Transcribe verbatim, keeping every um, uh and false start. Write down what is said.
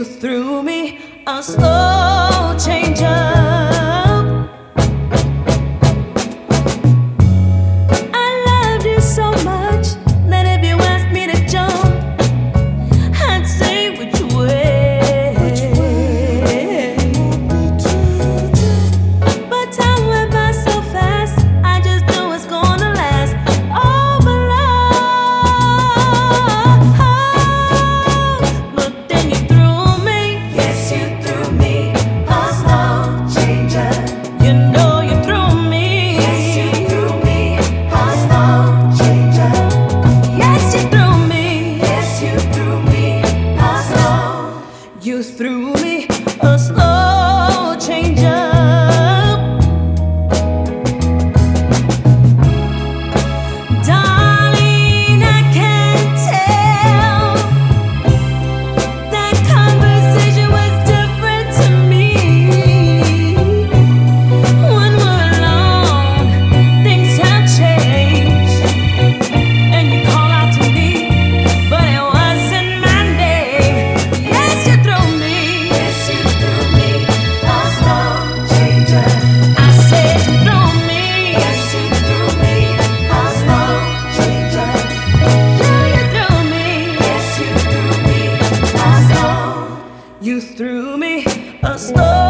threw me a slow change up. I loved you so much that if you asked me to jump, I'd say which way. But time went by so fast, I just know it's gonna last. Oh, but love, but then you threw me. Yes, you threw me a slow changer. You know you threw me. Yes, you threw me a slow changer. Yes, you threw me. Yes, you threw me a slow. You threw me a slow change up. Darling, I can tell that conversation was different to me. When we're alone, things have changed, and you call out to me, but it wasn't my name. Yes, you threw me. Yes, you threw me a slow changer. I said you threw me. Yes, you threw me a slow changer. Yeah, you threw me. Yes, you threw me a slow. You threw me a slow